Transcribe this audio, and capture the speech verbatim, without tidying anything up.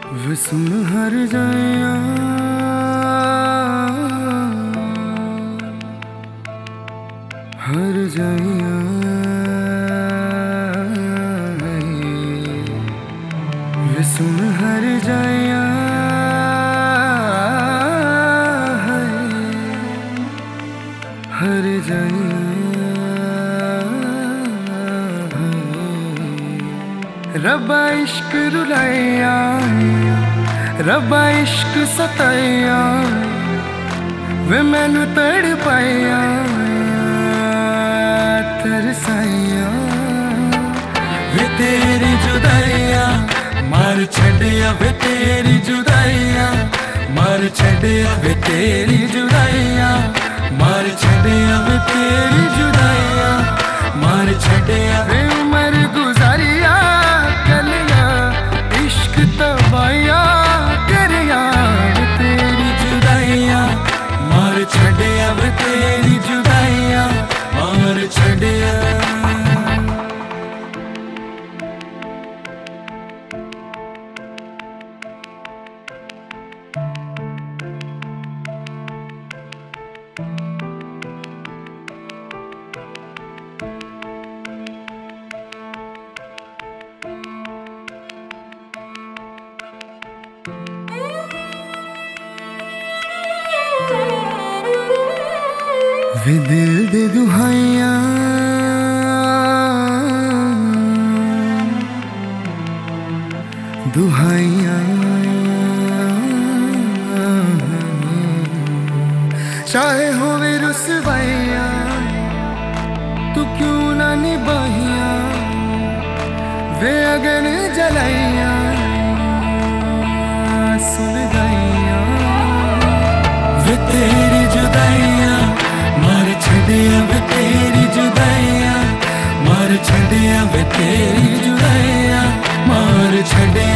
वे सुन हर जाया हर जाया वे सुन हर जाया हर जाया रब्बा इश्क रुलाया रब्बा इश्क सताया वे मैनू तड़ पाया तरसाया वे तेरी जुदाइया मार छड़िया वे तेरी जुदाइया मार छड़िया वे तेरी जुदाइया मार छड़िया वे तेरी जुदाइया मार छड़िया वे उम्र गुजारिया कलिया इश्क तबाया करिया वे तेरी जुदाइया मार छड़िया वे तेरी जुदाइया मार छड़िया। वे दिल दे दुहाइया दुहाइया चाहे होवे रुसवाइया तू क्यों ना निभाइया वे अगन जलाइया सुन गइया वे तेरी जुदाइया मार छड़िया वे तेरी जुदाइया मार छड़िया वे तेरी जुदाइया मार छड़िया।